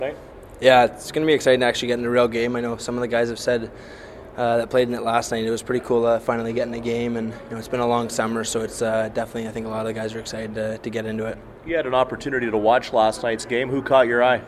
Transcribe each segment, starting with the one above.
Right? Yeah, it's going to be exciting to actually get in a real game. I know some of the guys have said that played in it last night. It was pretty cool finally getting a game, and it's been a long summer, so it's definitely, I think a lot of the guys are excited to get into it. You had an opportunity to watch last night's game. Who caught your eye?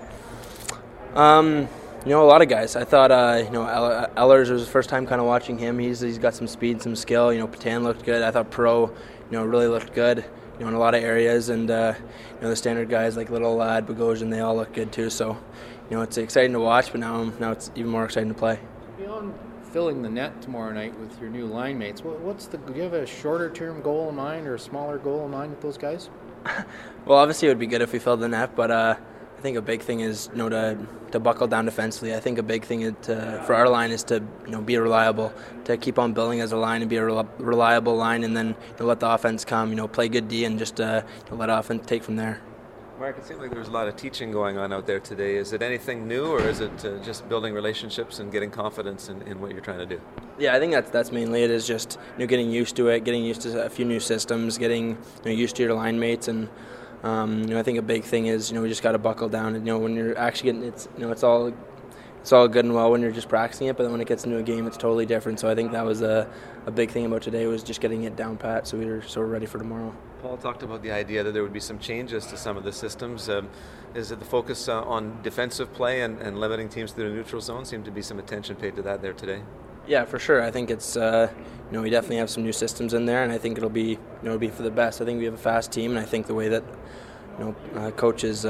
A lot of guys. I thought, Ehlers was the first time kind of watching him. He's got some speed, some skill. Patan looked good. I thought Pro, really looked good, in a lot of areas. And, the standard guys like Little Lad, Bogosian, they all look good too. So, it's exciting to watch, but now it's even more exciting to play. Beyond filling the net tomorrow night with your new line mates, do you have a shorter-term goal in mind or a smaller goal in mind with those guys? Well, obviously it would be good if we filled the net, but I think a big thing is to buckle down defensively. I think a big thing for our line is to be reliable, to keep on building as a line and be a reliable line, and then let the offense come. Play good D and just let offense take from there. Mark, it seemed like there was a lot of teaching going on out there today. Is it anything new, or is it just building relationships and getting confidence in what you're trying to do? Yeah, I think that's mainly it. Is just getting used to it, getting used to a few new systems, getting used to your line mates, and I think a big thing is we just got to buckle down. And when you're actually getting it's all good and well when you're just practicing it, but then when it gets into a game, it's totally different. So I think that was a big thing about today, was just getting it down pat, so we're ready for tomorrow. Paul talked about the idea that there would be some changes to some of the systems. Is it the focus on defensive play and limiting teams to the neutral zone? Seemed to be some attention paid to that there today. Yeah, for sure. I think it's we definitely have some new systems in there, and I think it'll be for the best. I think we have a fast team, and I think the way that coaches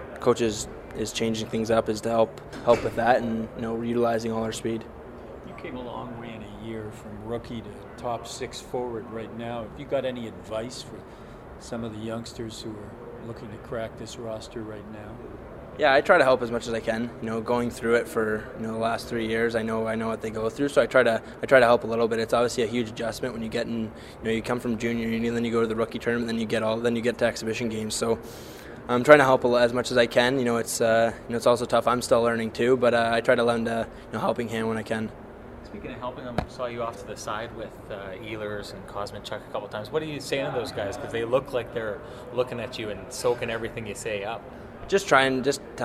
is changing things up is to help with that, and utilizing all our speed. You came a long way in a year from rookie to top six forward right now. Have you got any advice for some of the youngsters who are looking to crack this roster right now? Yeah, I try to help as much as I can. Going through it for the last 3 years, I know what they go through, so I try to help a little bit. It's obviously a huge adjustment when you get in. You come from junior union, then you go to the rookie tournament, then you get to exhibition games. So I'm trying to help as much as I can. It's also tough. I'm still learning too, but I try to lend a helping hand when I can. Speaking of helping them, saw you off to the side with Ehlers and Kosminchuk a couple of times. What are you saying to those guys? Because they look like they're looking at you and soaking everything you say up. Just telling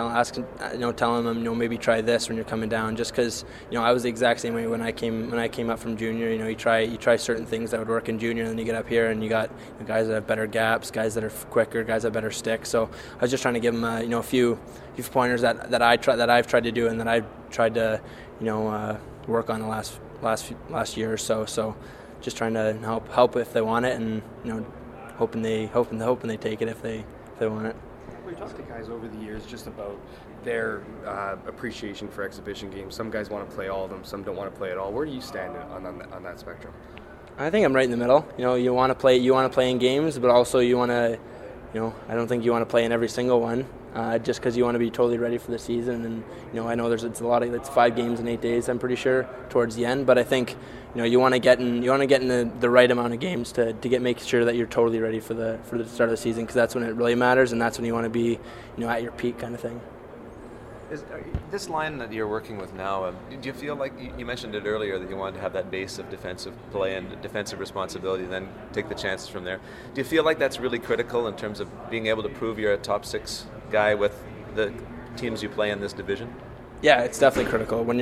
them, maybe try this when you're coming down. Just because, I was the exact same way when I came up from junior. You try certain things that would work in junior, and then you get up here and you got guys that have better gaps, guys that are quicker, guys that have better sticks. So I was just trying to give them, a few pointers that I've tried to do and that I've tried to, work on the last year or so. So just trying to help if they want it, and hoping they take it if they want it. We've talked to guys over the years just about their appreciation for exhibition games. Some guys want to play all of them, some don't want to play at all. Where do you stand on that spectrum? I think I'm right in the middle. You want to play in games, but also you want to, I don't think you want to play in every single one, just because you want to be totally ready for the season. And I know it's 5 games in 8 days, I'm pretty sure, towards the end. But I think you want to get in the right amount of games to make sure that you're totally ready for the start of the season, because that's when it really matters, and that's when you want to be at your peak kind of thing. This line that you're working with now, do you feel like, you mentioned it earlier, that you wanted to have that base of defensive play and defensive responsibility, and then take the chances from there? Do you feel like that's really critical in terms of being able to prove you're a top 6 guy with the teams you play in this division? Yeah, it's definitely critical. When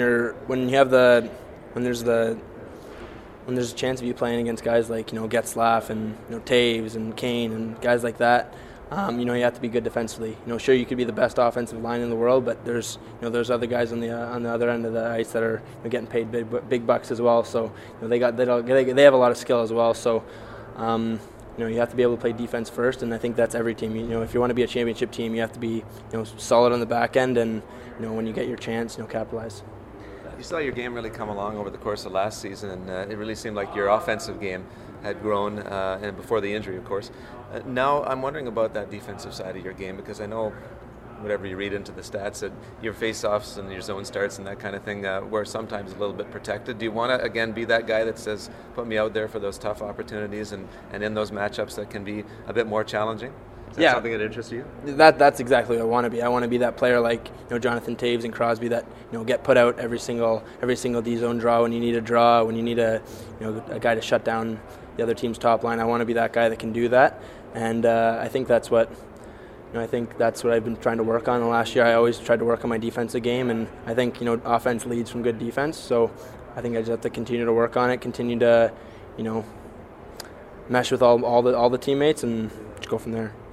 there's a chance of you playing against guys like Getzlaff and Taves and Kane and guys like that, you have to be good defensively. Sure, you could be the best offensive line in the world, but there's other guys on the other end of the ice that are getting paid big bucks as well. So they have a lot of skill as well. So you have to be able to play defense first, and I think that's every team. If you want to be a championship team, you have to be solid on the back end, and when you get your chance, capitalize. You saw your game really come along over the course of last season, and it really seemed like your offensive game had grown, and before the injury, of course. Now I'm wondering about that defensive side of your game, because I know, whatever you read into the stats, that your face-offs and your zone starts and that kind of thing were sometimes a little bit protected. Do you want to, again, be that guy that says, put me out there for those tough opportunities and in those matchups that can be a bit more challenging? Is that something that interests you? That's exactly what I want to be. I want to be that player like Jonathan Taves and Crosby that get put out every single D zone draw when you need a draw, when you need a guy to shut down the other team's top line. I want to be that guy that can do that, and I think that's what I think that's what I've been trying to work on the last year. I always tried to work on my defensive game, and I think offense leads from good defense. So I think I just have to continue to work on it, continue to mesh with all the teammates, and just go from there.